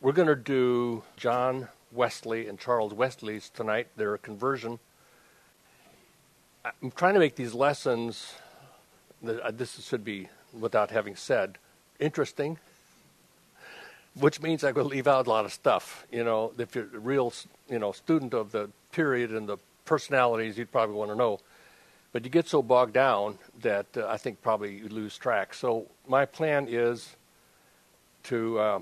We're going to do John Wesley and Charles Wesley's tonight, their conversion. I'm trying to make these lessons, this should be, without having said, interesting, which means I'm going to leave out a lot of stuff. You know, if you're a real, student of the period and the personalities, you'd probably want to know. But you get so bogged down that I think probably you lose track. So my plan is to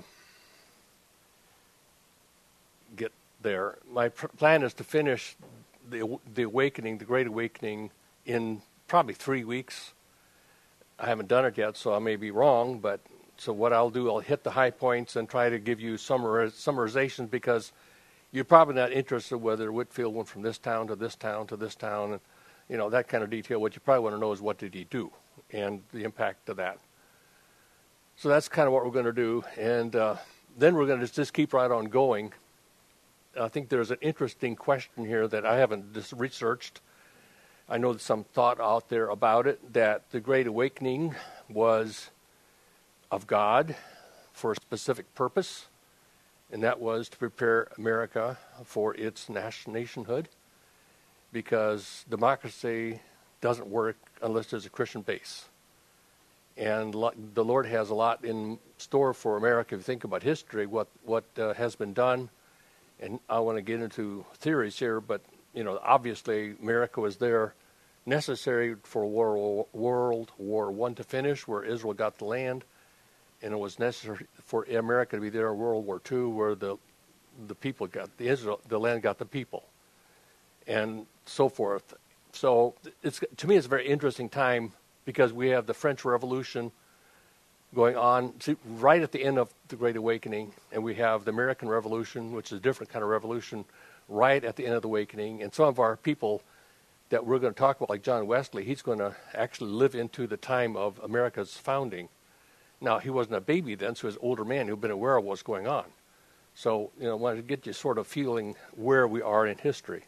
get there. My plan is to finish the awakening, the Great Awakening, in probably 3 weeks. I haven't done it yet, so I may be wrong. But so what I'll do, I'll hit the high points and try to give you summarizations, because you're probably not interested whether Whitefield went from this town to this town to this town, and that kind of detail. What you probably want to know is what did he do and the impact of that. So that's kind of what we're going to do, and then we're going to just keep right on going. I think there's an interesting question here that I haven't just researched. I know there's some thought out there about it, that the Great Awakening was of God for a specific purpose, and that was to prepare America for its nationhood, because democracy doesn't work unless there's a Christian base. And the Lord has a lot in store for America. If you think about history, what has been done, and I want to get into theories here, but obviously America was there, necessary for World War I to finish, where Israel got the land, and it was necessary for America to be there in World War II, where the people got the land got the people, and so forth. So to me, it's a very interesting time, because we have the French Revolution going on right at the end of the Great Awakening, and we have the American Revolution, which is a different kind of revolution, right at the end of the Awakening. And some of our people that we're going to talk about, like John Wesley, he's going to actually live into the time of America's founding. Now, he wasn't a baby then, so he was an older man who'd been aware of what's going on. So, I wanted to get you sort of feeling where we are in history.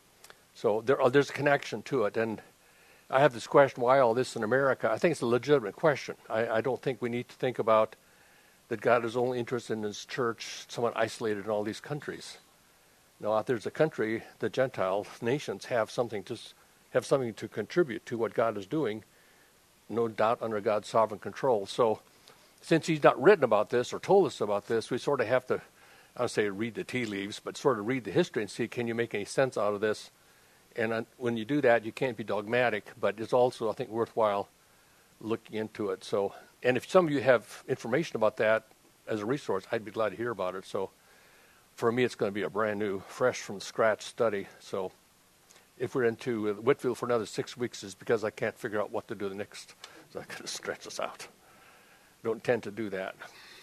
So there's a connection to it. And I have this question, why all this in America? I think it's a legitimate question. I don't think we need to think about that God is only interested in his church, somewhat isolated in all these countries. No, out there's a country, the Gentile nations have something to contribute to what God is doing, no doubt under God's sovereign control. So since he's not written about this or told us about this, we sort of have to, I would say read the tea leaves, but sort of read the history and see, can you make any sense out of this? And when you do that, you can't be dogmatic, but it's also, I think, worthwhile looking into it. So, and if some of you have information about that as a resource, I'd be glad to hear about it. So for me, it's going to be a brand new, fresh from scratch study. So if we're into Whitefield for another 6 weeks, is because I can't figure out what to do the next. So I could stretch this out. Don't tend to do that.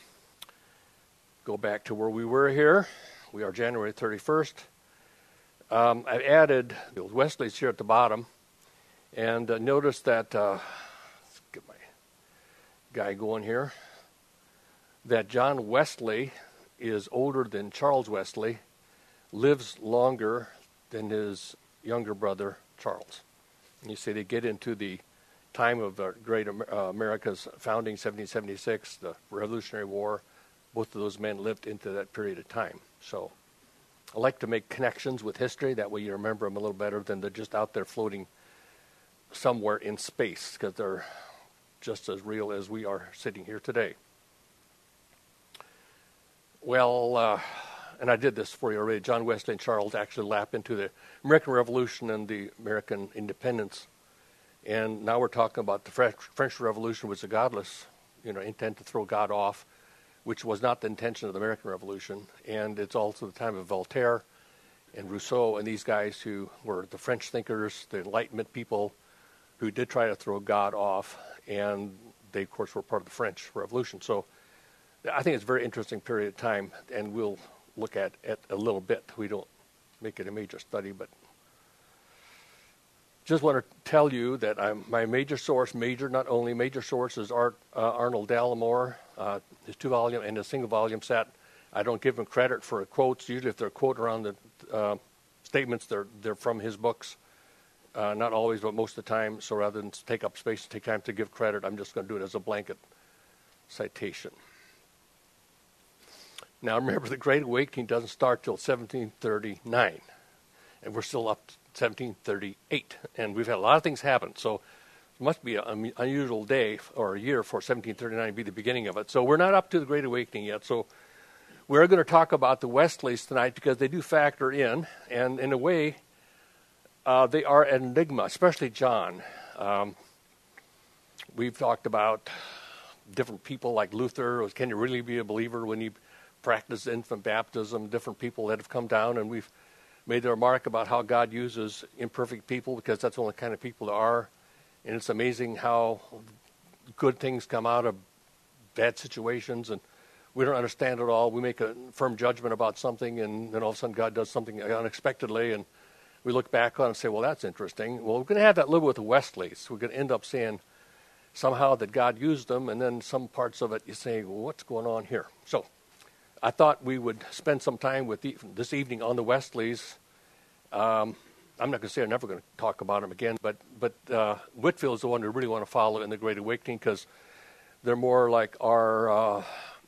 Go back to where we were here. We are January 31st. I've added Wesley's here at the bottom, and notice that, let's get my guy going here, that John Wesley is older than Charles Wesley, lives longer than his younger brother Charles. And you see they get into the time of the great America's founding, 1776, the Revolutionary War. Both of those men lived into that period of time. So I like to make connections with history. That way you remember them a little better than they're just out there floating somewhere in space, because they're just as real as we are sitting here today. Well, and I did this for you already. John Wesley and Charles actually lap into the American Revolution and the American independence. And now we're talking about the French Revolution, was a godless, intent to throw God off, which was not the intention of the American Revolution. And it's also the time of Voltaire and Rousseau and these guys who were the French thinkers, the Enlightenment people who did try to throw God off. And they, of course, were part of the French Revolution. So I think it's a very interesting period of time, and we'll look at it a little bit. We don't make it a major study, but just want to tell you that my major source, major source is Arnold Dallimore, his 2-volume and a single-volume set. I don't give him credit for quotes. Usually if they're quoted around the statements, they're from his books. Not always, but most of the time. So rather than take up space and take time to give credit, I'm just going to do it as a blanket citation. Now remember, the Great Awakening doesn't start till 1739, and we're still up to 1738, and we've had a lot of things happen. So it must be an unusual day or a year for 1739 to be the beginning of it. So we're not up to the Great Awakening yet. So we're going to talk about the Wesleys tonight because they do factor in, and in a way, they are an enigma, especially John. We've talked about different people like Luther. Can you really be a believer when you practice infant baptism? Different people that have come down, and we've made the remark about how God uses imperfect people because that's the only kind of people there are. And it's amazing how good things come out of bad situations, and we don't understand it all. We make a firm judgment about something, and then all of a sudden God does something unexpectedly, and we look back on it and say, well, that's interesting. Well, we're going to have that a little with the Wesleys. We're going to end up saying somehow that God used them, and then some parts of it you say, well, what's going on here? So I thought we would spend some time with this evening on the Wesleys. I'm not going to say I'm never going to talk about them again, but Whitefield is the one we really want to follow in the Great Awakening because they're more like our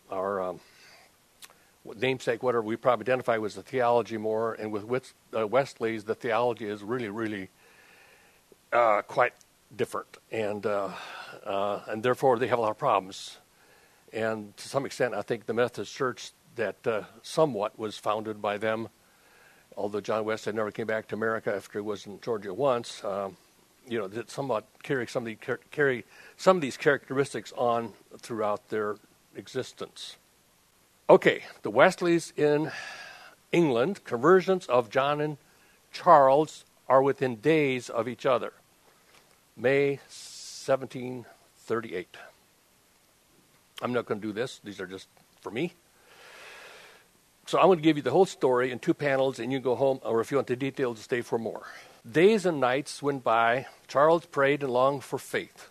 namesake, whatever we probably identify with the theology more, and with Wesley's, the theology is really, really quite different, and therefore they have a lot of problems. And to some extent, I think the Methodist Church that somewhat was founded by them, although John Wesley never came back to America after he was in Georgia once, did somewhat carry some of these characteristics on throughout their existence. Okay, the Wesleys in England, conversions of John and Charles are within days of each other. May 1738. I'm not going to do this. These are just for me. So I'm going to give you the whole story in 2 panels, and you go home, or if you want the details, stay for more. Days and nights went by. Charles prayed and longed for faith.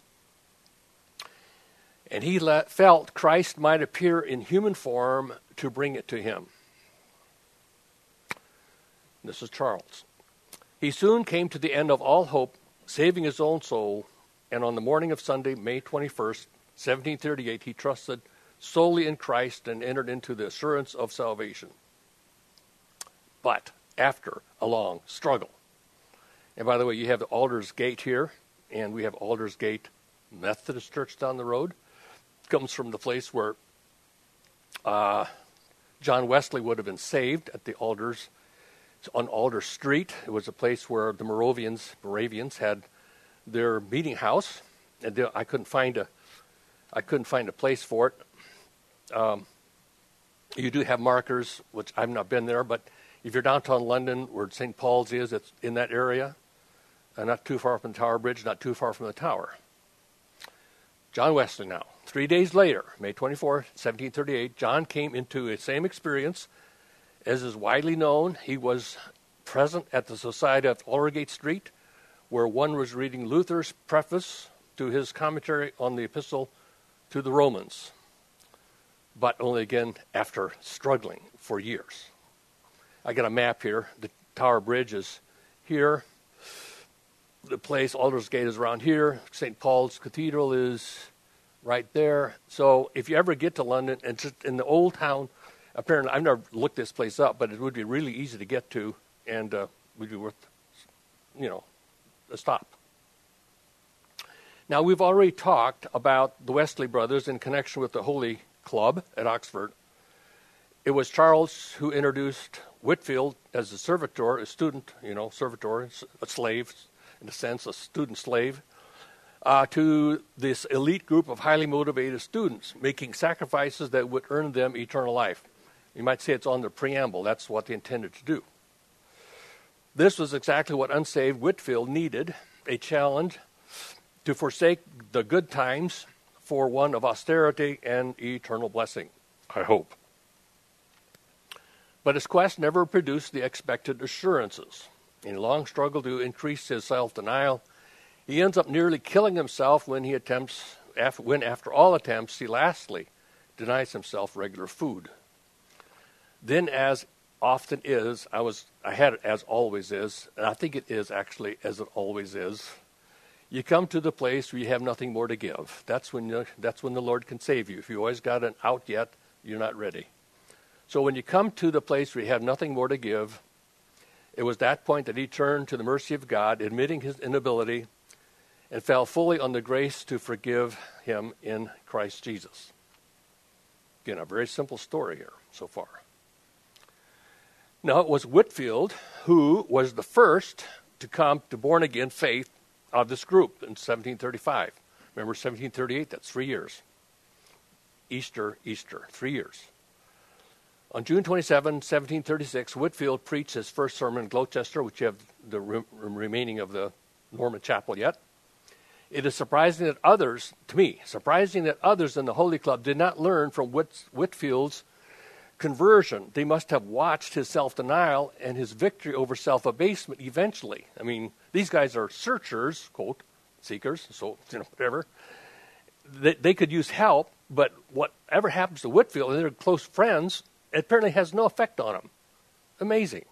And he felt Christ might appear in human form to bring it to him. This is Charles. He soon came to the end of all hope, saving his own soul, and on the morning of Sunday, May 21st, 1738, he trusted solely in Christ and entered into the assurance of salvation. But after a long struggle. And by the way, you have the Aldersgate here, and we have Aldersgate Methodist Church down the road. Comes from the place where John Wesley would have been saved at the Alders, on Alder Street. It was a place where the Moravians had their meeting house, and I couldn't find a place for it. You do have markers, which I've not been there, but if you're downtown London, where St. Paul's is, it's in that area, and not too far from the Tower Bridge, not too far from the tower. John Wesley now. 3 days later, May 24, 1738, John came into the same experience. As is widely known, he was present at the Society of Aldersgate Street, where one was reading Luther's preface to his commentary on the Epistle to the Romans, but only again after struggling for years. I got a map here. The Tower Bridge is here. The place, Aldersgate, is around here. St. Paul's Cathedral is right there. So if you ever get to London, and just in the old town, apparently, I've never looked this place up, but it would be really easy to get to, and would be worth, a stop. Now, we've already talked about the Wesley brothers in connection with the Holy Club at Oxford. It was Charles who introduced Whitefield as a servitor, a student, servitor, a slave, in a sense, a student slave, to this elite group of highly motivated students, making sacrifices that would earn them eternal life. You might say it's on the preamble. That's what they intended to do. This was exactly what unsaved Whitefield needed, a challenge to forsake the good times for one of austerity and eternal blessing, I hope. But his quest never produced the expected assurances. In a long struggle to increase his self-denial, he ends up nearly killing himself when after all attempts, he lastly denies himself regular food. Then, as often is, I had it as always is, and I think it is actually as it always is. You come to the place where you have nothing more to give. That's when the Lord can save you. If you always got an out yet, you're not ready. So when you come to the place where you have nothing more to give, it was that point that he turned to the mercy of God, admitting his inability, and fell fully on the grace to forgive him in Christ Jesus. Again, a very simple story here so far. Now, it was Whitefield who was the first to come to born-again faith of this group in 1735. Remember, 1738, that's 3 years. Easter, 3 years. On June 27, 1736, Whitefield preached his first sermon in Gloucester, which you have the remaining of the Norman Chapel yet. It is surprising that others in the Holy Club did not learn from Whitefield's conversion. They must have watched his self-denial and his victory over self-abasement eventually. I mean, these guys are searchers, quote, seekers, so, whatever. They could use help, but whatever happens to Whitefield and their close friends, it apparently has no effect on them. Amazing.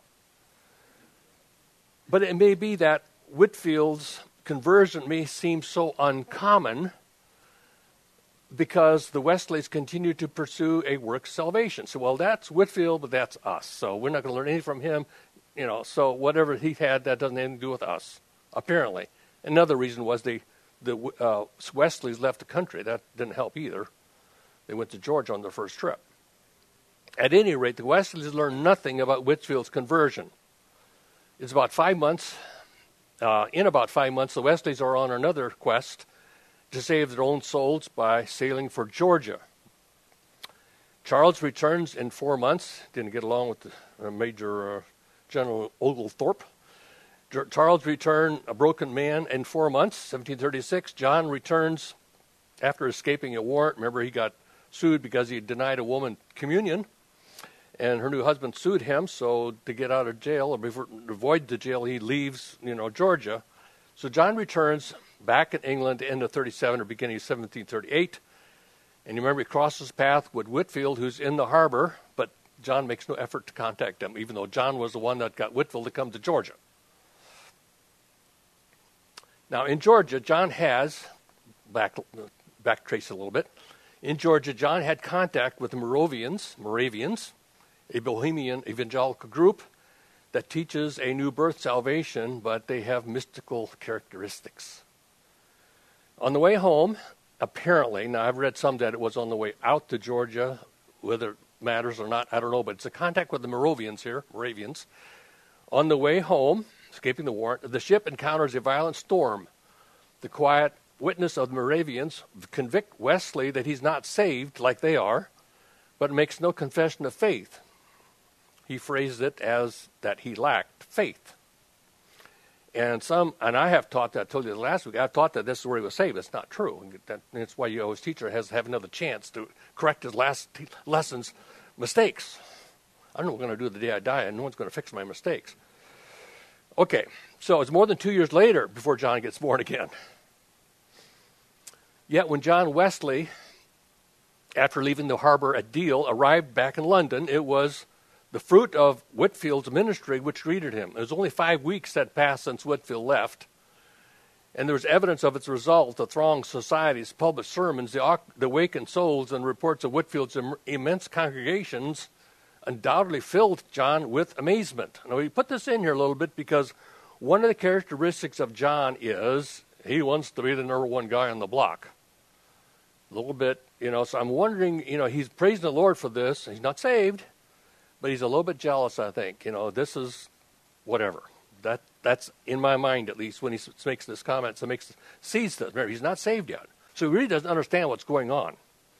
But it may be that Whitefield's conversion may seem so uncommon because the Wesleys continue to pursue a work salvation. So, well, that's Whitefield, but that's us. So we're not going to learn anything from him. So whatever he had, that doesn't have anything to do with us, apparently. Another reason was the Wesleys left the country. That didn't help either. They went to Georgia on their first trip. At any rate, the Wesleys learned nothing about Whitefield's conversion. It's about 5 months. In about 5 months, the Wesleys are on another quest to save their own souls by sailing for Georgia. Charles returns in 4 months. Didn't get along with the Major General Oglethorpe. Charles returned a broken man in 4 months, 1736. John returns after escaping a warrant. Remember, he got sued because he denied a woman communion, and her new husband sued him. So to get out of jail, or to avoid the jail, he leaves, Georgia. So John returns back in England at the end of 37 or beginning of 1738. And you remember he crosses path with Whitefield, who's in the harbor, but John makes no effort to contact him, even though John was the one that got Whitefield to come to Georgia. Now, in Georgia, John has, backtrace a little bit, in Georgia, John had contact with the Moravians, a Bohemian evangelical group that teaches a new birth salvation, but they have mystical characteristics. On the way home, apparently, now I've read some that it was on the way out to Georgia, whether it matters or not, I don't know, but it's a contact with the Moravians. On the way home, escaping the warrant, the ship encounters a violent storm. The quiet witness of the Moravians convict Wesley that he's not saved like they are, but makes no confession of faith. He phrased it as that he lacked faith. And I have taught that, I told you last week, I've taught that this is where he was saved. That's not true. That's why you always teacher has to have another chance to correct his last lesson's mistakes. I don't know what we're going to do the day I die, and no one's going to fix my mistakes. Okay, so it's more than 2 years later before John gets born again. Yet when John Wesley, after leaving the harbor at Deal, arrived back in London, it was the fruit of Whitefield's ministry which greeted him. It was only 5 weeks that passed since Whitefield left, and there was evidence of its result. The thronged societies, public sermons, the awakened souls, and reports of Whitefield's immense congregations undoubtedly filled John with amazement. Now, we put this in here a little bit because one of the characteristics of John is he wants to be the number one guy on the block. A little bit, so I'm wondering, he's praising the Lord for this. He's not saved, but he's a little bit jealous, I think. This is whatever. That's in my mind, at least, when he makes this comment. So sees this. Remember, he's not saved yet. So he really doesn't understand what's going on.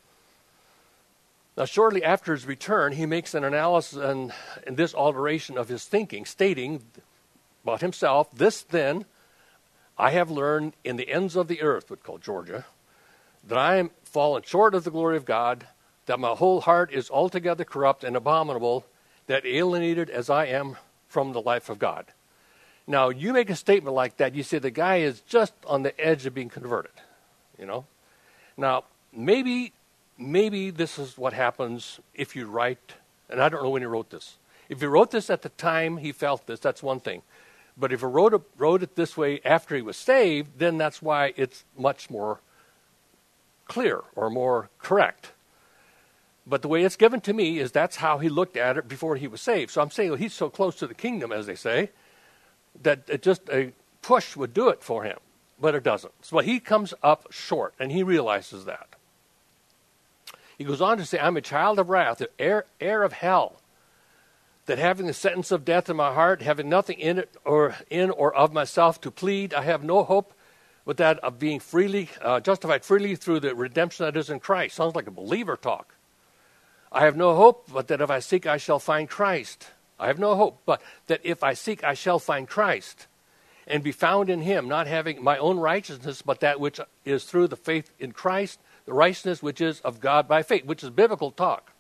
Now, shortly after his return, he makes an analysis and this alteration of his thinking, stating about himself, "This then I have learned in the ends of the earth," would call Georgia, "that I am fallen short of the glory of God, that my whole heart is altogether corrupt and abominable, that alienated as I am from the life of God." Now, you make a statement like that, you say the guy is just on the edge of being converted, Now, maybe this is what happens if you write, and I don't know when he wrote this. If he wrote this at the time he felt this, that's one thing. But if he wrote it this way after he was saved, then that's why it's much more clear or more correct. But the way it's given to me is that's how he looked at it before he was saved. So I'm saying, well, he's so close to the kingdom, as they say, that it just a push would do it for him. But it doesn't. So he comes up short, and he realizes that. He goes on to say, I'm a child of wrath, the heir of hell, that having the sentence of death in my heart, having nothing in it or of myself to plead, I have no hope but that of being freely justified freely through the redemption that is in Christ. Sounds like a believer talk. I have no hope but that if I seek, I shall find Christ. I have no hope but that if I seek, I shall find Christ and be found in him, not having my own righteousness, but that which is through the faith in Christ, the righteousness which is of God by faith, which is biblical talk.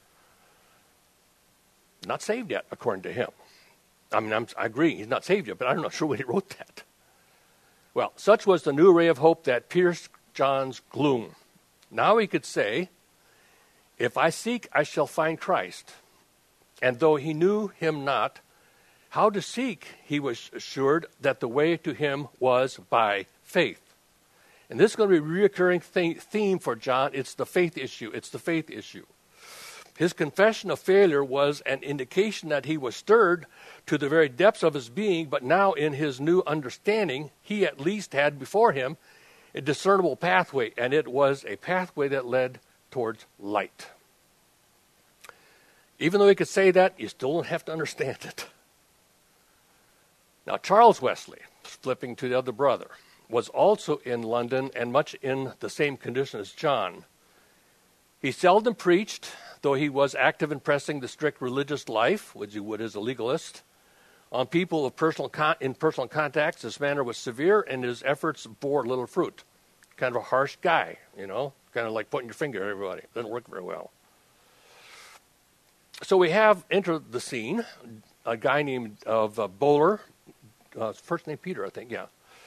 Not saved yet, according to him. I mean, I agree, he's not saved yet, but I'm not sure when he wrote that. Well, such was the new ray of hope that pierced John's gloom. Now he could say, if I seek, I shall find Christ. And though he knew him not, how to seek, he was assured that the way to him was by faith. And this is going to be a reoccurring theme for John. It's the faith issue. It's the faith issue. His confession of failure was an indication that he was stirred to the very depths of his being, but now in his new understanding, he at least had before him a discernible pathway, and it was a pathway that led towards light. Even though he could say that, you still don't have to understand it. Now, Charles Wesley, flipping to the other brother, was also in London and much in the same condition as John. He seldom preached, though he was active in pressing the strict religious life, which he would as a legalist, on people of personal contacts. His manner was severe, and his efforts bore little fruit. Kind of a harsh guy, kind of like pointing your finger at everybody. Doesn't work very well. So we have entered the scene a guy named Bowler, first name Peter, I think, yeah.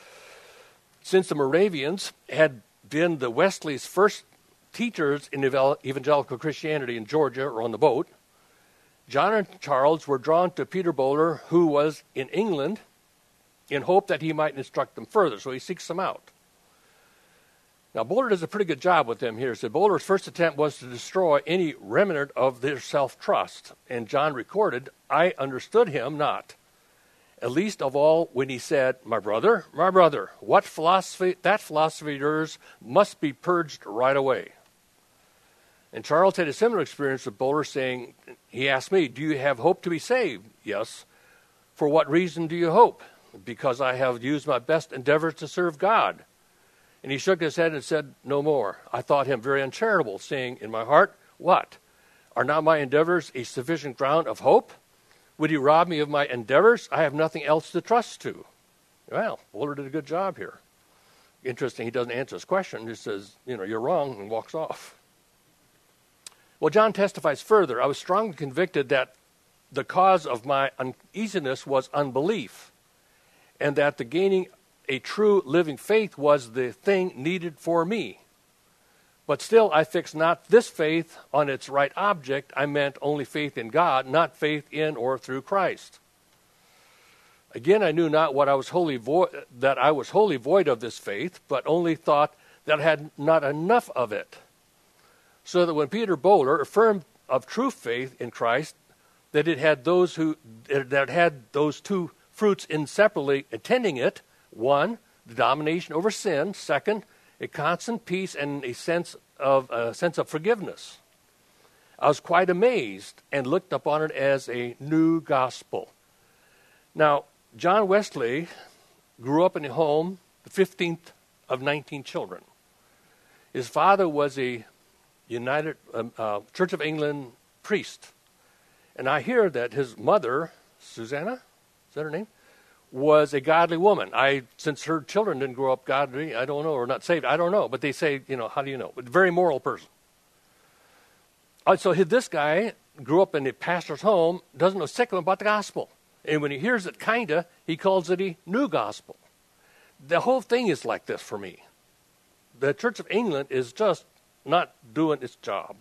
Since the Moravians had been the Wesley's first teachers in evangelical Christianity in Georgia or on the boat, John and Charles were drawn to Peter Bowler, who was in England, in hope that he might instruct them further. So he seeks them out. Now, Bowler does a pretty good job with them here. So Bowler's first attempt was to destroy any remnant of their self-trust. And John recorded, I understood him not, at least of all when he said, my brother, that philosophy of yours must be purged right away. And Charles had a similar experience with Bowler, saying, he asked me, do you have hope to be saved? Yes. For what reason do you hope? Because I have used my best endeavors to serve God. And he shook his head and said no more. I thought him very uncharitable, saying in my heart, what? Are not my endeavors a sufficient ground of hope? Would he rob me of my endeavors? I have nothing else to trust to. Well, Bowler did a good job here. Interesting, he doesn't answer his question. He just says, you're wrong, and walks off. Well, John testifies further. I was strongly convicted that the cause of my uneasiness was unbelief, and that the gaining a true living faith was the thing needed for me. But still, I fixed not this faith on its right object. I meant only faith in God, not faith in or through Christ. Again, I knew not that I was wholly void of this faith, but only thought that I had not enough of it. So that when Peter Bowler affirmed of true faith in Christ, that it had those two fruits inseparably attending it: one, the domination over sin; second, a constant peace and a sense of forgiveness. I was quite amazed and looked upon it as a new gospel. Now, John Wesley grew up in a home, the 15th of 19 children. His father was a United Church of England priest. And I hear that his mother, Susanna, is that her name, was a godly woman. Since her children didn't grow up godly, I don't know, or not saved, I don't know. But they say, how do you know? But very moral person. So this guy grew up in a pastor's home, doesn't know sick about the gospel. And when he hears it he calls it a new gospel. The whole thing is like this for me. The Church of England is just not doing its job.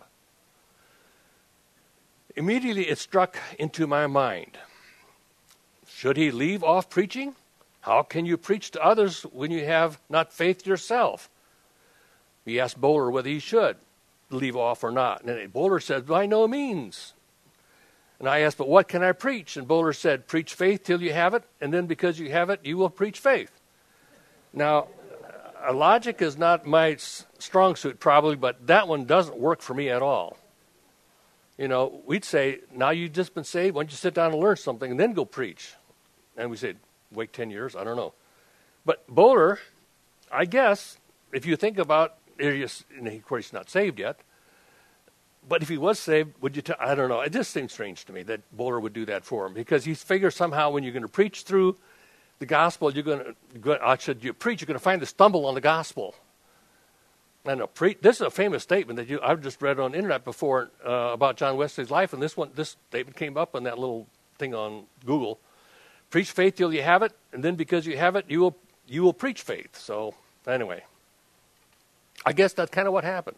Immediately it struck into my mind. Should he leave off preaching? How can you preach to others when you have not faith yourself? He asked Bowler whether he should. leave off or not. And Bowler said, by no means. And I asked, but what can I preach? And Bowler said, preach faith till you have it, and then because you have it, you will preach faith. Now, logic is not my strong suit probably, but that one doesn't work for me at all. You know, we'd say, now you've just been saved, why don't you sit down and learn something and then go preach? And we said, wait 10 years? I don't know. But Bowler, I guess, if you think about, of course he's not saved yet, but if he was saved, would you I don't know. It just seems strange to me that Bowler would do that for him, because he figures somehow when you're going to preach through the gospel, you're going to find the stumble on the gospel. And this is a famous statement that I've just read on the internet before about John Wesley's life, and this statement came up on that little thing on Google. Preach faith till you have it, and then because you have it, you will preach faith. So anyway, I guess that's kind of what happened.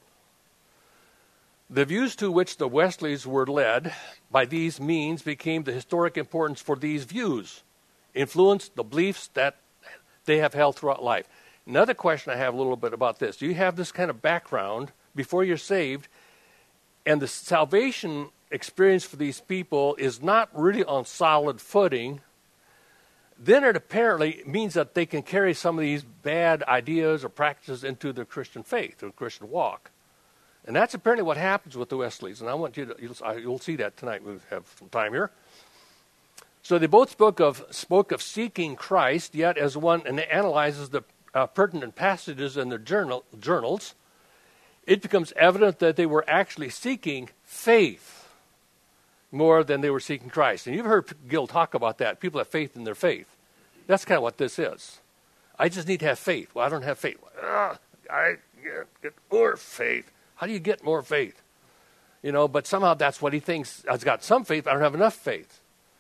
The views to which the Wesleys were led by these means became the historic importance for these views, influenced the beliefs that they have held throughout life. Another question I have a little bit about this. You have this kind of background before you're saved, and the salvation experience for these people is not really on solid footing. Then it apparently means that they can carry some of these bad ideas or practices into their Christian faith or Christian walk. And that's apparently what happens with the Wesleys. And I want you'll see that tonight. We'll have some time here. So they both spoke of seeking Christ, yet as one, and it analyzes the pertinent passages in their journals, it becomes evident that they were actually seeking faith more than they were seeking Christ. And you've heard Gil talk about that. People have faith in their faith. That's kind of what this is. I just need to have faith. Well, I don't have faith. I get more faith. How do you get more faith? You know, but somehow that's what he thinks. I've got some faith, but I don't have enough faith.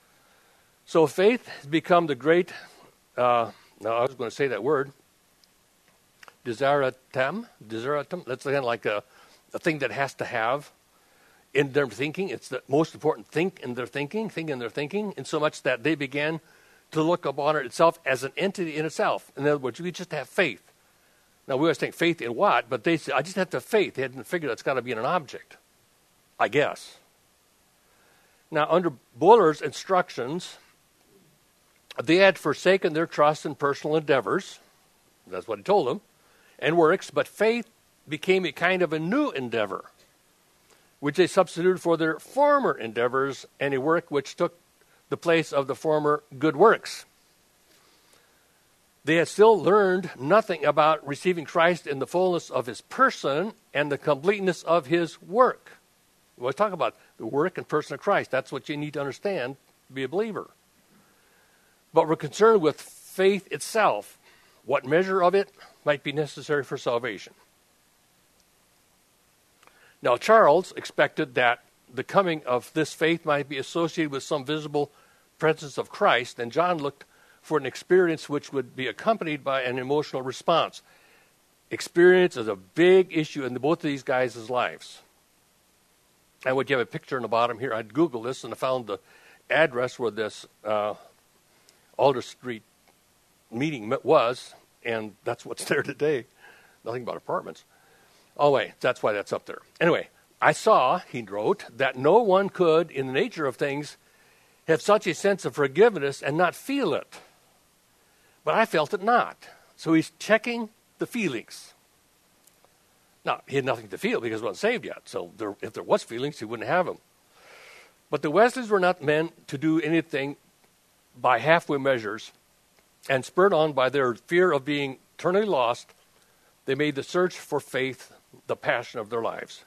So faith has become the great, now I was going to say that word, desideratum. That's again like a thing that has to have in their thinking. It's the most important thing in their thinking, in so much that they began to look upon it itself as an entity in itself. In other words, we just have faith. Now, we always think faith in what? But they say, I just have to have faith. They hadn't figured it's got to be in an object, I guess. Now, under Bowler's instructions, they had forsaken their trust in personal endeavors. That's what he told them. And works, but faith became a kind of a new endeavor, which they substituted for their former endeavors, and a work which took the place of the former good works. They had still learned nothing about receiving Christ in the fullness of his person and the completeness of his work. We always talk about the work and person of Christ. That's what you need to understand to be a believer. But we're concerned with faith itself. What measure of it might be necessary for salvation. Now, Charles expected that the coming of this faith might be associated with some visible presence of Christ, and John looked for an experience which would be accompanied by an emotional response. Experience is a big issue in both of these guys' lives. And would you have a picture in the bottom here? I'd Googled this, and I found the address where this Alder Street meeting was, and that's what's there today. Nothing but apartments. Oh, wait, that's why that's up there. Anyway, I saw, he wrote, that no one could, in the nature of things, have such a sense of forgiveness and not feel it. But I felt it not. So he's checking the feelings. Now, he had nothing to feel because he wasn't saved yet. So if there was feelings, he wouldn't have them. But the Wesleys were not meant to do anything by halfway measures, and spurred on by their fear of being eternally lost, they made the search for faith the passion of their lives.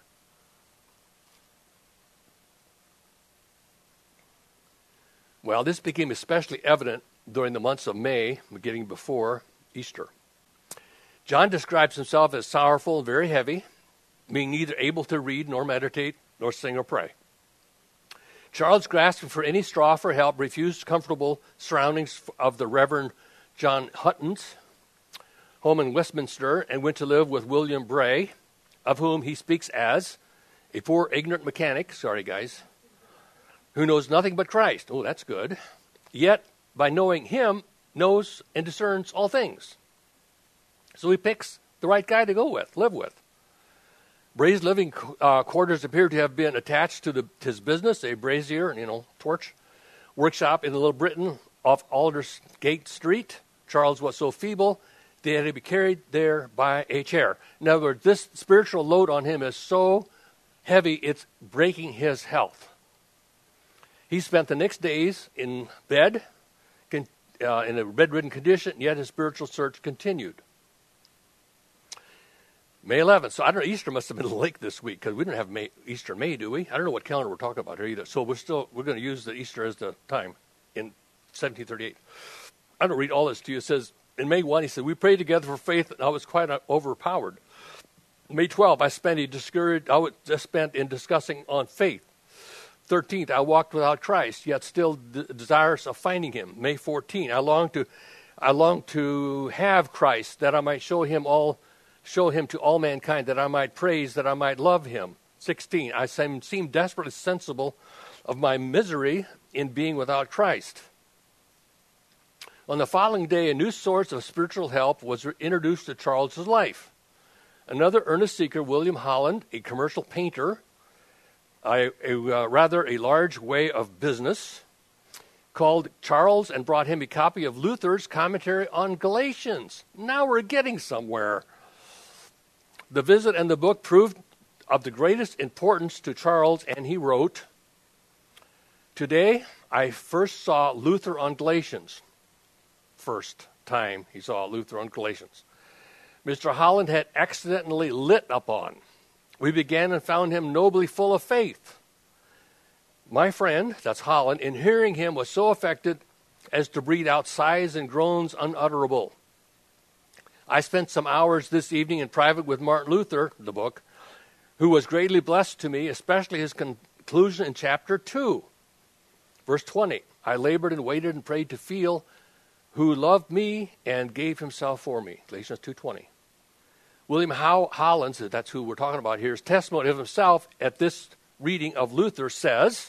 Well, this became especially evident during the months of May, beginning before Easter. John describes himself as sorrowful and very heavy, being neither able to read nor meditate nor sing or pray. Charles, grasping for any straw for help, refused comfortable surroundings of the Reverend John Hutton's home in Westminster and went to live with William Bray, of whom he speaks as a poor ignorant mechanic, sorry guys, who knows nothing but Christ. Oh, that's good. Yet, by knowing him, knows and discerns all things. So he picks the right guy to go with, live with. Bray's living quarters appear to have been attached to his business, a brazier, torch, workshop in Little Britain off Aldersgate Street. Charles was so feeble, they had to be carried there by a chair. In other words, this spiritual load on him is so heavy, it's breaking his health. He spent the next days in bed, in a bedridden condition, yet his spiritual search continued. May 11th. So I don't know, Easter must have been late this week because we didn't have Easter in May, do we? I don't know what calendar we're talking about here either. So we're going to use the Easter as the time in 1738. I don't read all this to you. It says, in May 1, he said, we prayed together for faith, and I was quite overpowered. May 12, I spent in discussing on faith. 13th, I walked without Christ, yet still desirous of finding him. May 14, I long to have Christ, that I might show him to all mankind, that I might praise, that I might love him. 16, I seem desperately sensible of my misery in being without Christ. On the following day, a new source of spiritual help was introduced to Charles's life. Another earnest seeker, William Holland, a commercial painter, a large way of business, called Charles and brought him a copy of Luther's commentary on Galatians. Now we're getting somewhere. The visit and the book proved of the greatest importance to Charles, and he wrote, today I first saw Luther on Galatians. First time he saw Luther on Galatians. Mr. Holland had accidentally lit upon. We began and found him nobly full of faith. My friend, that's Holland, in hearing him was so affected as to breathe out sighs and groans unutterable. I spent some hours this evening in private with Martin Luther, the book, who was greatly blessed to me, especially his conclusion in chapter 2. Verse 20, I labored and waited and prayed to feel who loved me and gave himself for me. Galatians 2:20. William Holland, that's who we're talking about here, his testimony of himself at this reading of Luther says,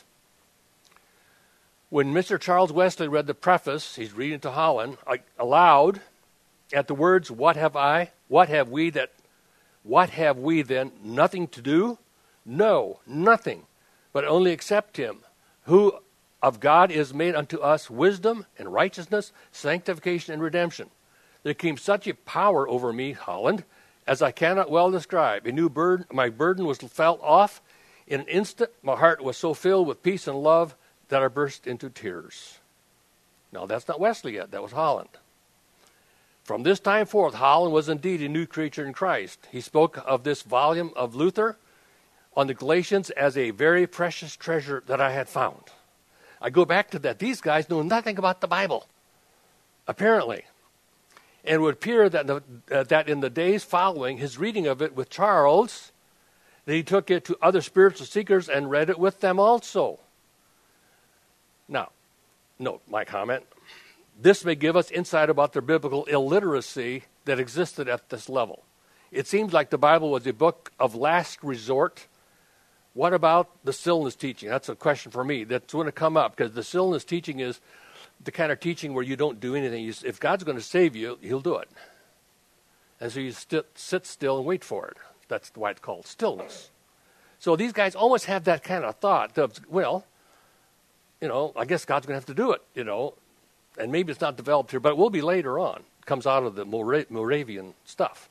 when Mr. Charles Wesley read the preface, he's reading to Holland, aloud, at the words, what have we then, nothing to do? No, nothing, but only accept him, who of God is made unto us wisdom and righteousness, sanctification and redemption. There came such a power over me, Holland, as I cannot well describe. My burden was felt off. In an instant, my heart was so filled with peace and love that I burst into tears. Now, that's not Wesley yet. That was Holland. From this time forth, Holland was indeed a new creature in Christ. He spoke of this volume of Luther on the Galatians as a very precious treasure that I had found. I go back to that. These guys know nothing about the Bible, apparently. And it would appear that in the days following his reading of it with Charles, that he took it to other spiritual seekers and read it with them also. Now, note my comment. This may give us insight about their biblical illiteracy that existed at this level. It seems like the Bible was a book of last resort. What about the stillness teaching? That's a question for me. That's going to come up because the stillness teaching is the kind of teaching where you don't do anything. If God's going to save you, he'll do it. And so you sit still and wait for it. That's why it's called stillness. So these guys almost have that kind of thought of, well, I guess God's going to have to do it, And maybe it's not developed here, but it will be later on. It comes out of the Moravian stuff.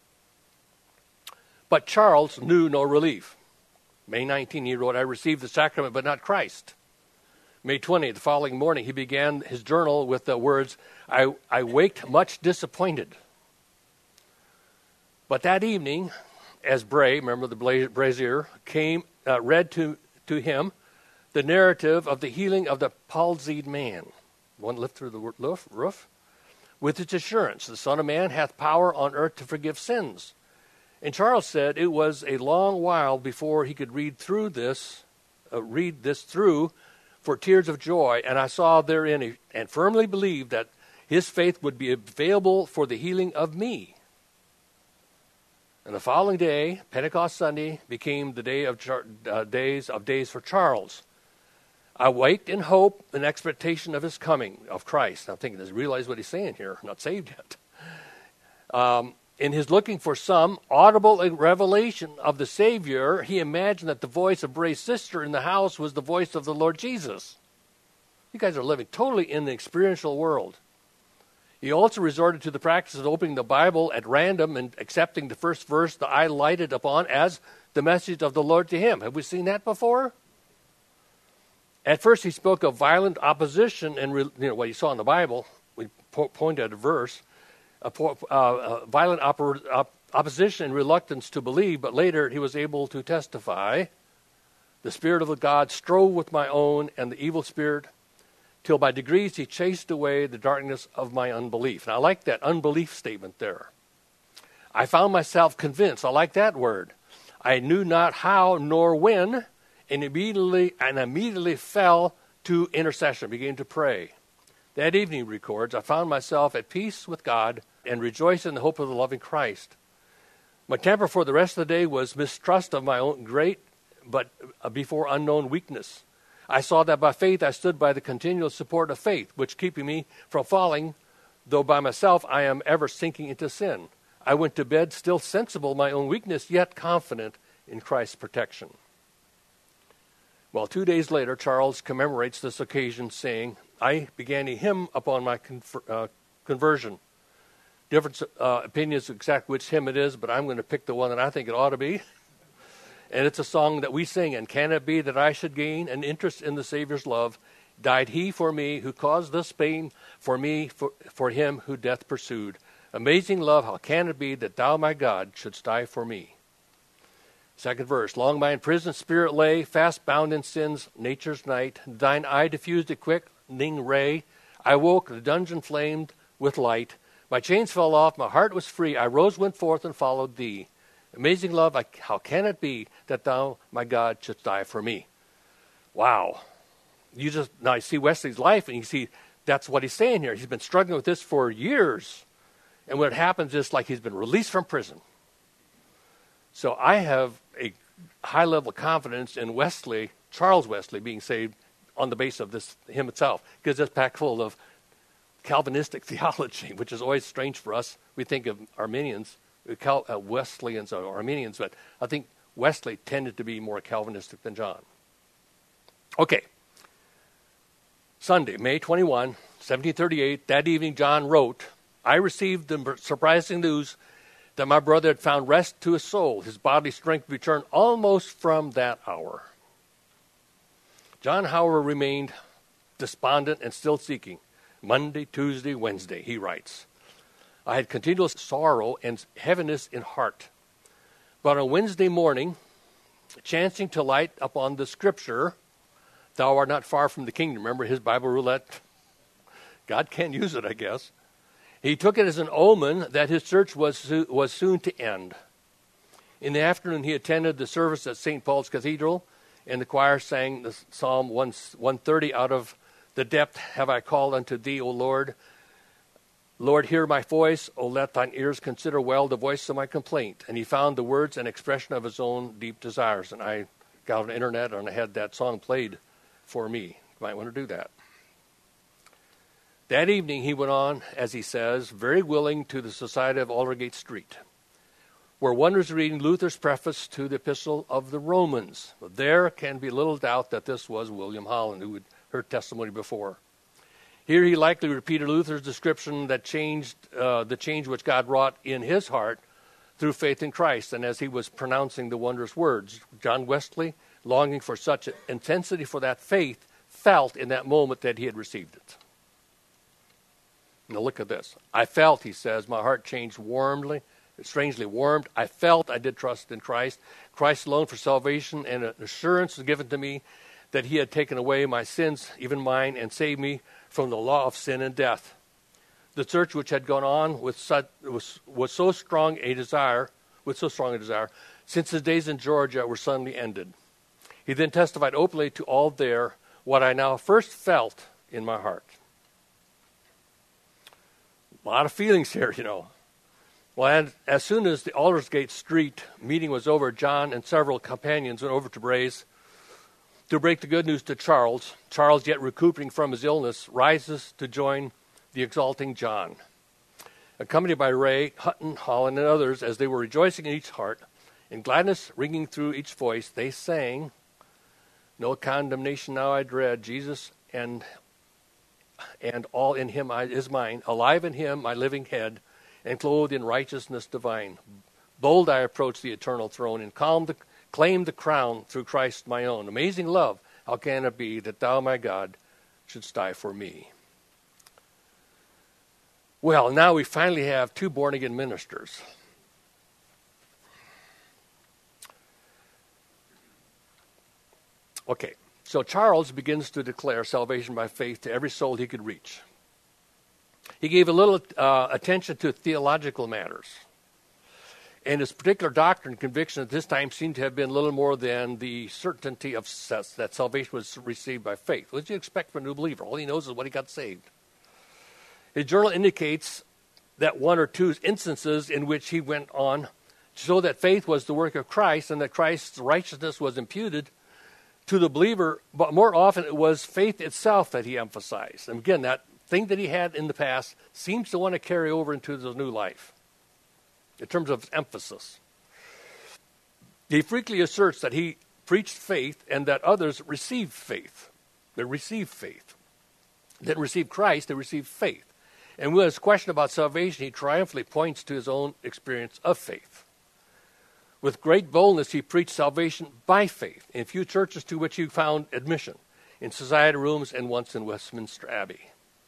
But Charles knew no relief. May 19, he wrote, I received the sacrament, but not Christ. May 20, the following morning, he began his journal with the words, I waked much disappointed. But that evening, as Bray, remember the brazier, read to him the narrative of the healing of the palsied man. One lift through the roof, with its assurance, the Son of Man hath power on earth to forgive sins. And Charles said it was a long while before he could read this through for tears of joy, and I saw therein and firmly believed that his faith would be available for the healing of me. And the following day, Pentecost Sunday, became the day of days for Charles. I waked in hope and expectation of his coming, of Christ. I'm thinking, does he realize what he's saying here? I'm not saved yet. In his looking for some audible revelation of the Savior, he imagined that the voice of Bray's sister in the house was the voice of the Lord Jesus. You guys are living totally in the experiential world. He also resorted to the practice of opening the Bible at random and accepting the first verse the eye lighted upon as the message of the Lord to him. Have we seen that before? At first, he spoke of violent opposition and what he saw in the Bible. We point at a verse. Violent opposition and reluctance to believe, but later he was able to testify, the Spirit of the God strove with my own and the evil spirit, till by degrees he chased away the darkness of my unbelief. And I like that unbelief statement there. I found myself convinced. I like that word. I knew not how nor when, and immediately fell to intercession, began to pray. That evening, he records, I found myself at peace with God and rejoiced in the hope of the loving Christ. My temper for the rest of the day was mistrust of my own great, but before unknown weakness. I saw that by faith I stood by the continual support of faith, which keeping me from falling, though by myself I am ever sinking into sin. I went to bed still sensible of my own weakness, yet confident in Christ's protection. Well, 2 days later, Charles commemorates this occasion, saying, I began a hymn upon my conversion. Different opinions exactly which hymn it is, but I'm going to pick the one that I think it ought to be. And it's a song that we sing, and can it be that I should gain an interest in the Savior's love? Died he for me who caused this pain, for me, for him who death pursued. Amazing love, how can it be that thou, my God, shouldst die for me? Second verse, long my imprisoned spirit lay, fast bound in sin's nature's night. Thine eye diffused a quickening ray. I woke, the dungeon flamed with light. My chains fell off, my heart was free. I rose, went forth, and followed thee. Amazing love, how can it be that thou, my God, shouldst die for me? Wow. Now you see Wesley's life, and you see that's what he's saying here. He's been struggling with this for years. And what happens is like he's been released from prison. So I have a high level of confidence in Wesley, Charles Wesley, being saved on the basis of this hymn itself, because it's packed full of Calvinistic theology, which is always strange for us. We think of Arminians, Wesleyans or Arminians, but I think Wesley tended to be more Calvinistic than John. Okay. Sunday, May 21, 1738, that evening John wrote, I received the surprising news that my brother had found rest to his soul. His bodily strength returned almost from that hour. John, however, remained despondent and still seeking. Monday, Tuesday, Wednesday, he writes, I had continual sorrow and heaviness in heart. But on Wednesday morning, chancing to light upon the scripture, thou art not far from the kingdom. Remember his Bible roulette? God can use it, I guess. He took it as an omen that his search was soon to end. In the afternoon, he attended the service at St. Paul's Cathedral, and the choir sang the Psalm 130, out of the depth have I called unto thee, O Lord. Lord, hear my voice. O let thine ears consider well the voice of my complaint. And he found the words and expression of his own deep desires. And I got on the internet and I had that song played for me. You might want to do that. That evening he went on, as he says, very willing to the Society of Aldersgate Street, where one was reading Luther's preface to the Epistle of the Romans. There can be little doubt that this was William Holland, who had heard testimony before. Here he likely repeated Luther's description that changed the change which God wrought in his heart through faith in Christ. And as he was pronouncing the wondrous words, John Wesley, longing for such intensity for that faith, felt in that moment that he had received it. Now look at this. I felt, he says, my heart changed strangely warmed. I felt I did trust in Christ. Christ alone for salvation, and an assurance was given to me that he had taken away my sins, even mine, and saved me from the law of sin and death. The search which had gone on with so strong a desire, since his days in Georgia were suddenly ended. He then testified openly to all there what I now first felt in my heart. A lot of feelings here, you know. Well, and as soon as the Aldersgate Street meeting was over, John and several companions went over to Bray's to break the good news to Charles. Charles, yet recuperating from his illness, rises to join the exulting John. accompanied by Ray, Hutton, Holland, and others, as they were rejoicing in each heart, and gladness ringing through each voice, they sang, "No condemnation now I dread, Jesus and all in him is mine, alive in him my living head, and clothed in righteousness divine. Bold I approach the eternal throne, and claim the crown through Christ my own. Amazing love, how can it be that thou, my God, shouldst die for me?" Well, now we finally have two born-again ministers. Okay, so Charles begins to declare salvation by faith to every soul he could reach. He gave a little attention to theological matters. And his particular doctrine and conviction at this time seemed to have been little more than the certainty of that salvation was received by faith. What did you expect from a new believer? All he knows is what he got saved. His journal indicates that one or two instances in which he went on to show that faith was the work of Christ and that Christ's righteousness was imputed to the believer, but more often it was faith itself that he emphasized. And again, that thing that he had in the past seems to want to carry over into the new life in terms of emphasis. He frequently asserts that he preached faith and that others received faith. They received faith. They didn't receive Christ, they received faith. And with his question about salvation, he triumphantly points to his own experience of faith. With great boldness, he preached salvation by faith in few churches to which he found admission, in society rooms and once in Westminster Abbey.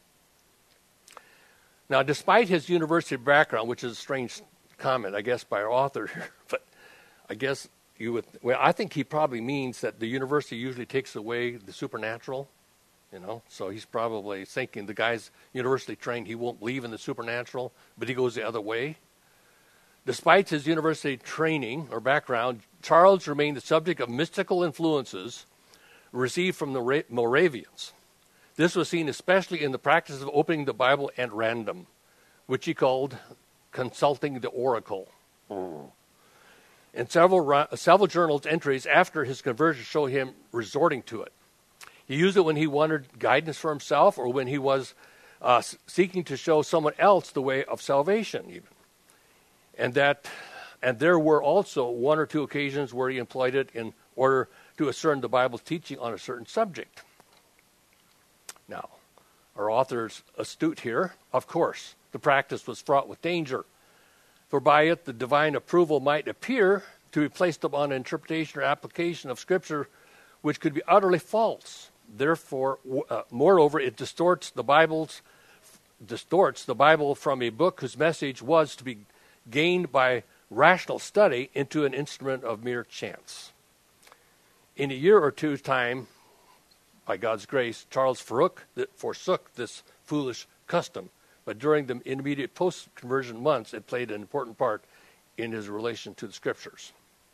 Now, despite his university background, which is a strange comment, I guess, by our author here, but I guess I think he probably means that the university usually takes away the supernatural. So he's probably thinking the guy's university trained, he won't believe in the supernatural, but he goes the other way. Despite his university training or background, Charles remained the subject of mystical influences received from the Moravians. This was seen especially in the practice of opening the Bible at random, which he called consulting the oracle. And several journals entries after his conversion show him resorting to it. He used it when he wanted guidance for himself or when he was seeking to show someone else the way of salvation even. And there were also one or two occasions where he employed it in order to discern the Bible's teaching on a certain subject. Now, our author's astute here. Of course, the practice was fraught with danger, for by it the divine approval might appear to be placed upon an interpretation or application of Scripture which could be utterly false. Therefore, moreover, it distorts the Bible from a book whose message was to be gained by rational study into an instrument of mere chance. In a year or two's time, by God's grace, Charles forsook this foolish custom, but during the intermediate post-conversion months, it played an important part in his relation to the Scriptures.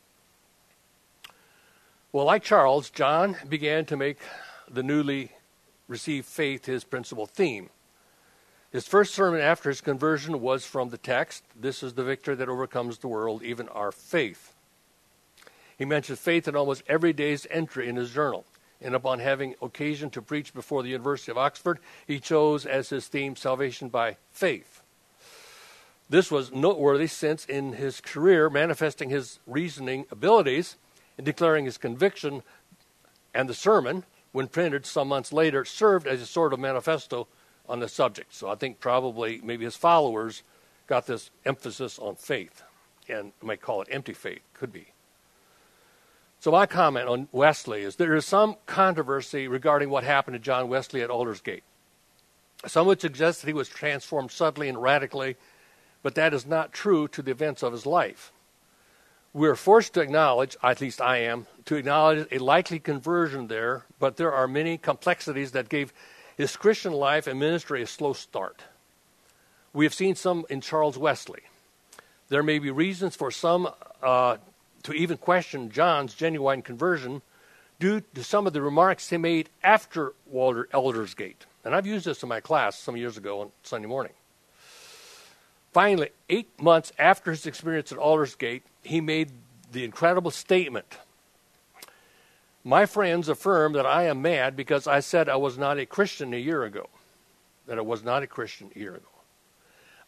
Well, like Charles, John began to make the newly received faith his principal theme. His first sermon after his conversion was from the text, "This is the victory that overcomes the world, even our faith." He mentioned faith in almost every day's entry in his journal, and upon having occasion to preach before the University of Oxford, he chose as his theme salvation by faith. This was noteworthy since in his career, manifesting his reasoning abilities and declaring his conviction, and the sermon, when printed some months later, served as a sort of manifesto on the subject. So I think probably maybe his followers got this emphasis on faith, and you might call it empty faith, could be. So my comment on Wesley is there is some controversy regarding what happened to John Wesley at Aldersgate. Some would suggest that he was transformed subtly and radically, but that is not true to the events of his life. We're forced to acknowledge, at least I am, to acknowledge a likely conversion there, but there are many complexities that gave his Christian life and ministry a slow start. We have seen some in Charles Wesley. There may be reasons for some to even question John's genuine conversion due to some of the remarks he made after Aldersgate. And I've used this in my class some years ago on Sunday morning. Finally, 8 months after his experience at Aldersgate, he made the incredible statement, "My friends affirm that I am mad because I said I was not a Christian a year ago." That I was not a Christian a year ago.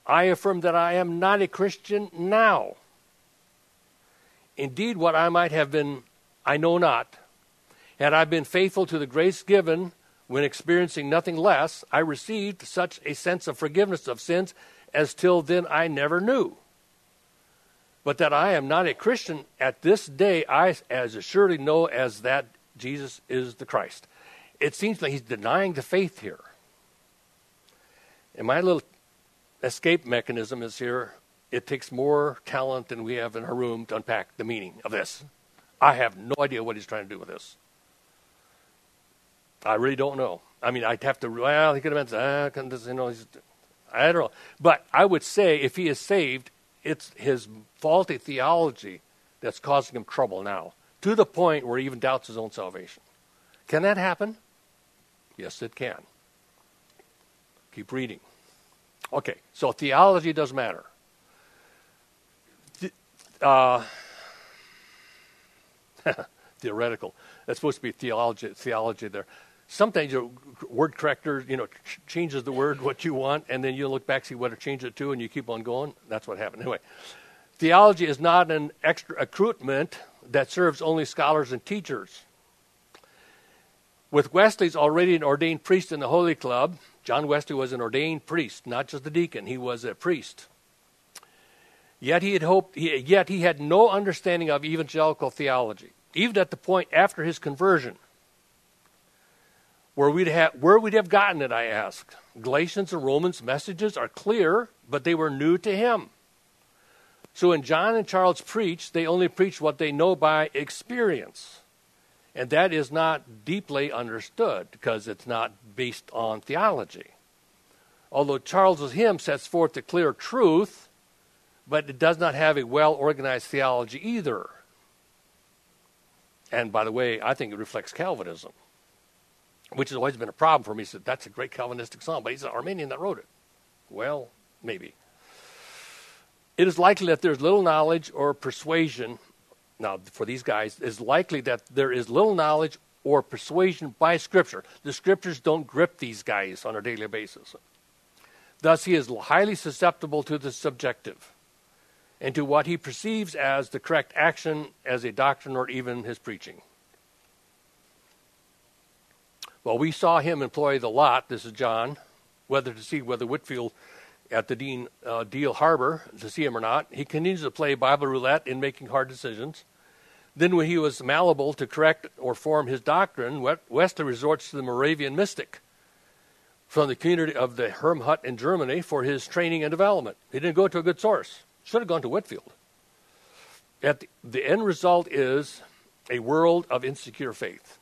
I affirm that I am not a Christian now. Indeed, what I might have been, I know not. Had I been faithful to the grace given when experiencing nothing less, I received such a sense of forgiveness of sins as till then I never knew. But that I am not a Christian at this day, I as assuredly know as that Jesus is the Christ. It seems like he's denying the faith here. And my little escape mechanism is here. It takes more talent than we have in our room to unpack the meaning of this. I have no idea what he's trying to do with this. I really don't know. I mean, I'd have to, well, he could have been, I don't know. But I would say if he is saved, it's his faulty theology that's causing him trouble now, to the point where he even doubts his own salvation. Can that happen? Yes, it can. Keep reading. Okay, so theology does matter. Theoretical. That's supposed to be theology there. Sometimes your word corrector, changes the word what you want, and then you look back, see what it changed it to, and you keep on going. That's what happened. Anyway, theology is not an extra accoutrement that serves only scholars and teachers. With Wesley's already an ordained priest in the Holy Club, John Wesley was an ordained priest, not just a deacon. He was a priest. Yet he had no understanding of evangelical theology, even at the point after his conversion. Where we'd have gotten it, I asked. Galatians and Romans messages are clear, but they were new to him. So when John and Charles preach, they only preach what they know by experience. And that is not deeply understood because it's not based on theology. Although Charles's hymn sets forth the clear truth, but it does not have a well-organized theology either. And by the way, I think it reflects Calvinism, which has always been a problem for me. He said, that's a great Calvinistic song, but he's an Arminian that wrote it. Well, maybe. It is likely that there's little knowledge or persuasion. Now, for these guys, it's likely that there is little knowledge or persuasion by Scripture. The Scriptures don't grip these guys on a daily basis. Thus, he is highly susceptible to the subjective and to what he perceives as the correct action as a doctrine or even his preaching. Well, we saw him employ the lot, this is John, whether Whitefield at the Deal Harbor to see him or not. He continues to play Bible roulette in making hard decisions. Then when he was malleable to correct or form his doctrine, Wesley resorts to the Moravian mystic from the community of the Herrnhut in Germany for his training and development. He didn't go to a good source. Should have gone to Whitefield. The end result is a world of insecure faith.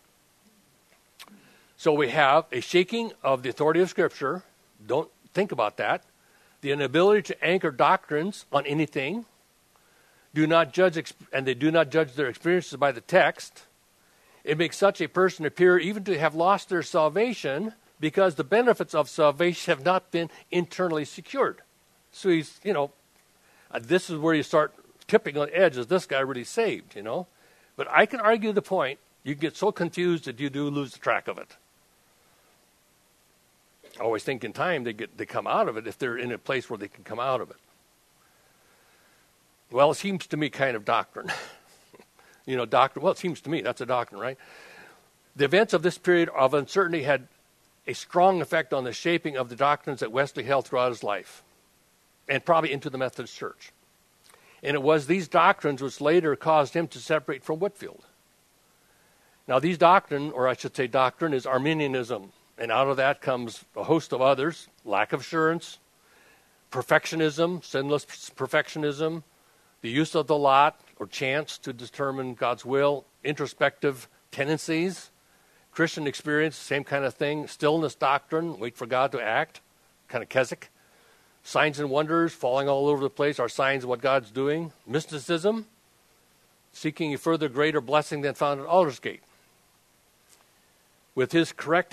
So we have a shaking of the authority of Scripture. Don't think about that. The inability to anchor doctrines on anything. They do not judge their experiences by the text. It makes such a person appear even to have lost their salvation because the benefits of salvation have not been internally secured. So he's, this is where you start tipping on the edge. Is this guy really saved, But I can argue the point. You get so confused that you do lose the track of it. I always think in time they come out of it if they're in a place where they can come out of it. Well, it seems to me kind of doctrine. Doctrine. Well, it seems to me that's a doctrine, right? The events of this period of uncertainty had a strong effect on the shaping of the doctrines that Wesley held throughout his life, and probably into the Methodist Church. And it was these doctrines which later caused him to separate from Whitefield. Now, doctrine is Arminianism. And out of that comes a host of others: lack of assurance, perfectionism, sinless perfectionism, the use of the lot or chance to determine God's will, introspective tendencies, Christian experience, same kind of thing, stillness doctrine, wait for God to act, kind of Keswick, signs and wonders, falling all over the place are signs of what God's doing, mysticism, seeking a further greater blessing than found at Aldersgate. With his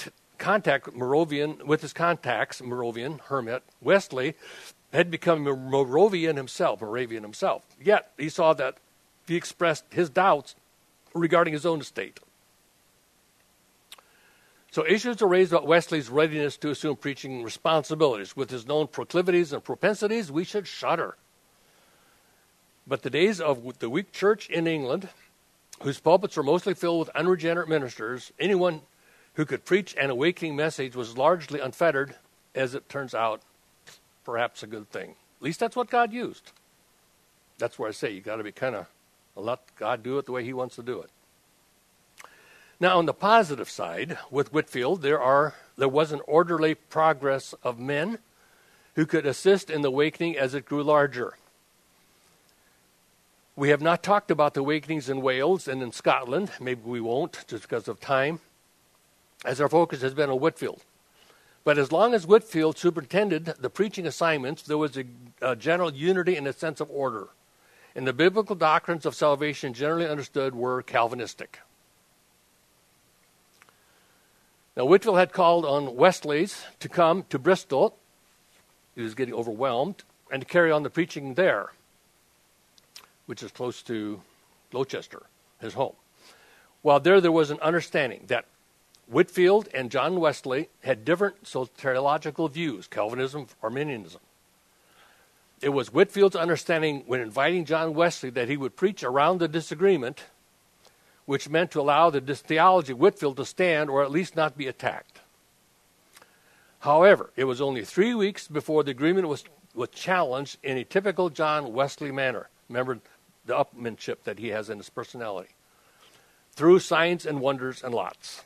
Moravian hermit, Wesley had become Moravian himself. Yet he saw that he expressed his doubts regarding his own estate. So issues are raised about Wesley's readiness to assume preaching responsibilities. With his known proclivities and propensities, we should shudder. But the days of the weak church in England, whose pulpits were mostly filled with unregenerate ministers, anyone who could preach an awakening message was largely unfettered, as it turns out, perhaps a good thing. At least that's what God used. That's where I say you got to be kind of let God do it the way he wants to do it. Now, on the positive side, with Whitefield, there was an orderly progress of men who could assist in the awakening as it grew larger. We have not talked about the awakenings in Wales and in Scotland. Maybe we won't, just because of time, as our focus has been on Whitefield. But as long as Whitefield superintended the preaching assignments, there was a general unity and a sense of order. And the biblical doctrines of salvation generally understood were Calvinistic. Now, Whitefield had called on Wesleys to come to Bristol. He was getting overwhelmed, and to carry on the preaching there, which is close to Gloucester, his home. While there was an understanding that Whitefield and John Wesley had different soteriological views, Calvinism, Arminianism. It was Whitefield's understanding when inviting John Wesley that he would preach around the disagreement, which meant to allow the theology of Whitefield to stand or at least not be attacked. However, it was only 3 weeks before the agreement was challenged in a typical John Wesley manner. Remember the upmanship that he has in his personality. Through signs and wonders and lots.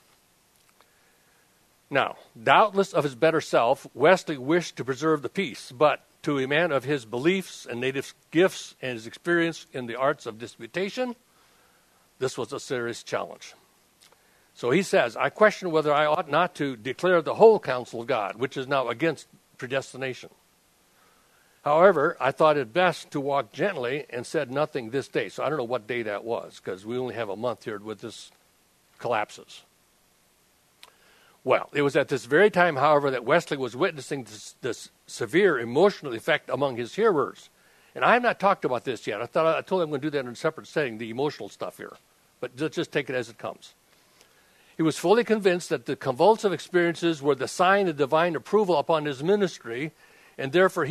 Now, doubtless of his better self, Wesley wished to preserve the peace, but to a man of his beliefs and native gifts and his experience in the arts of disputation, this was a serious challenge. So he says, I question whether I ought not to declare the whole counsel of God, which is now against predestination. However, I thought it best to walk gently and said nothing this day. So I don't know what day that was, because we only have a month here with this collapses. Well, it was at this very time, however, that Wesley was witnessing this severe emotional effect among his hearers. And I have not talked about this yet. I told him I'm going to do that in a separate setting, the emotional stuff here. But let's just take it as it comes. He was fully convinced that the convulsive experiences were the sign of divine approval upon his ministry, and therefore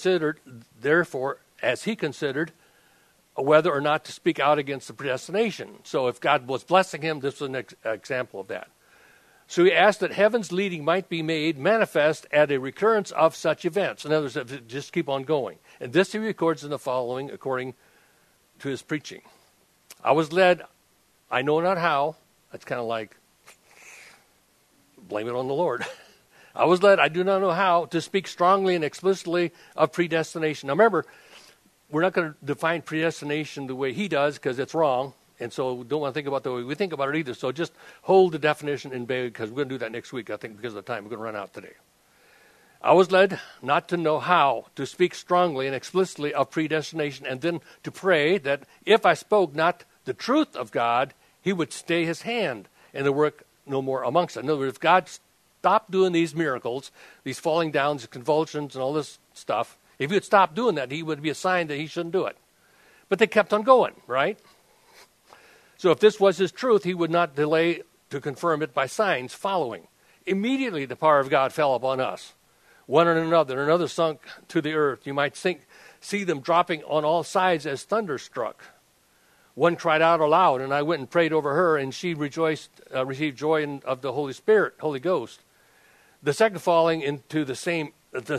as he considered, whether or not to speak out against the predestination. So if God was blessing him, this was an example of that. So he asked that heaven's leading might be made manifest at a recurrence of such events. In other words, just keep on going. And this he records in the following, according to his preaching. I was led, I know not how. That's kind of like, blame it on the Lord. I was led, I do not know how, to speak strongly and explicitly of predestination. Now remember, we're not going to define predestination the way he does because it's wrong. And so we don't want to think about the way we think about it either. So just hold the definition in bay because we're going to do that next week, I think, because of the time. We're going to run out today. I was led not to know how to speak strongly and explicitly of predestination and then to pray that if I spoke not the truth of God, he would stay his hand and the work no more amongst us. In other words, if God stopped doing these miracles, these falling down, these convulsions and all this stuff, if he would stop doing that, he would be a sign that he shouldn't do it. But they kept on going, right? So if this was his truth, he would not delay to confirm it by signs following. Immediately the power of God fell upon us, one and another sunk to the earth. You might see them dropping on all sides as thunderstruck. One cried out aloud, and I went and prayed over her, and she received joy of the Holy Spirit, Holy Ghost. The second falling into the same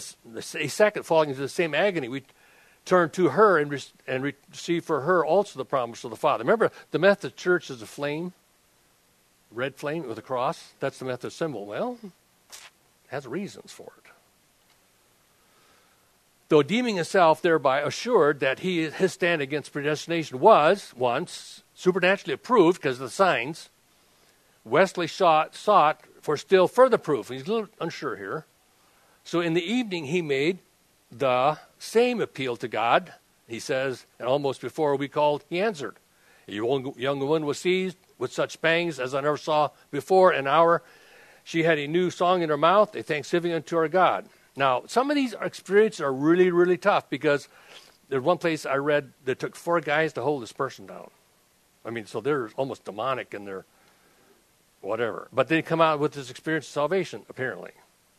agony, we turned to her and received for her also the promise of the Father. Remember, the Methodist Church is a flame, red flame with a cross. That's the Methodist symbol. Well, it has reasons for it. Though deeming himself thereby assured that his stand against predestination was once supernaturally approved because of the signs, Wesley sought for still further proof. He's a little unsure here. So in the evening he made the same appeal to God. He says, and almost before we called, he answered. A young woman was seized with such pangs as I never saw before an hour. She had a new song in her mouth, a thanksgiving unto our God. Now, some of these experiences are really, really tough because there's one place I read that took 4 guys to hold this person down. I mean, so they're almost demonic in their whatever. But then come out with this experience of salvation, apparently.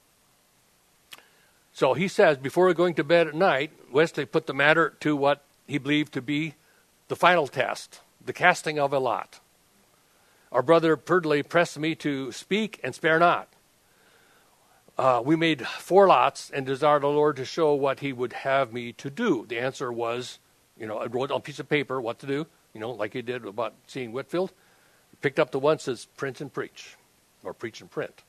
So he says, before going to bed at night, Wesley put the matter to what he believed to be the final test, the casting of a lot. Our brother Purdley pressed me to speak and spare not. We made 4 lots and desired the Lord to show what he would have me to do. The answer was, I wrote on a piece of paper what to do, like he did about seeing Whitefield. Picked up the one that says print and preach, or preach and print.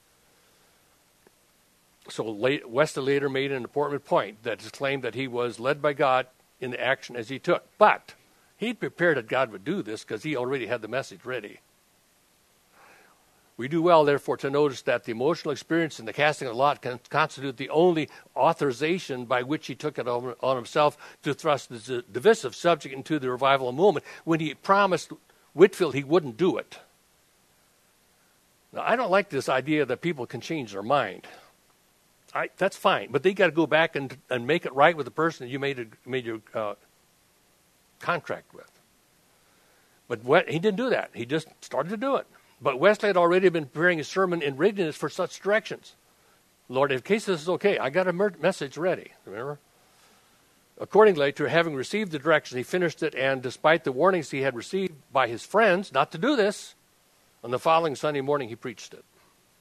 So Wesley later made an important point that claimed that he was led by God in the action as he took. But he prepared that God would do this because he already had the message ready. We do well, therefore, to notice that the emotional experience in the casting of the lot can constitute the only authorization by which he took it on himself to thrust the divisive subject into the revival movement. When he promised Whitefield he wouldn't do it. Now, I don't like this idea that people can change their mind. That's fine, but they got to go back and make it right with the person that you made your contract with. But he didn't do that. He just started to do it. But Wesley had already been preparing his sermon in readiness for such directions. Lord, in case this is okay, I got a message ready, remember? Accordingly, to having received the direction, he finished it, and despite the warnings he had received by his friends not to do this, on the following Sunday morning he preached it.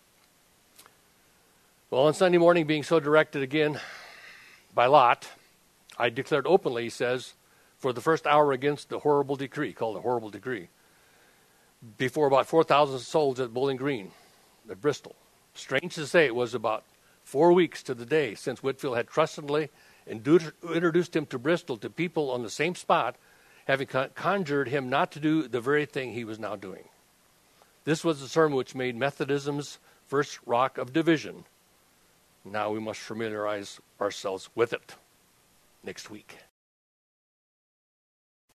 Well, on Sunday morning, being so directed again by Lot, I declared openly, he says, for the first hour against the horrible decree, called the horrible decree, before about 4,000 souls at Bowling Green, at Bristol. Strange to say, it was about 4 weeks to the day since Whitefield had trustingly introduced him to Bristol to people on the same spot, having conjured him not to do the very thing he was now doing. This was the sermon which made Methodism's first rock of division. Now we must familiarize ourselves with it next week.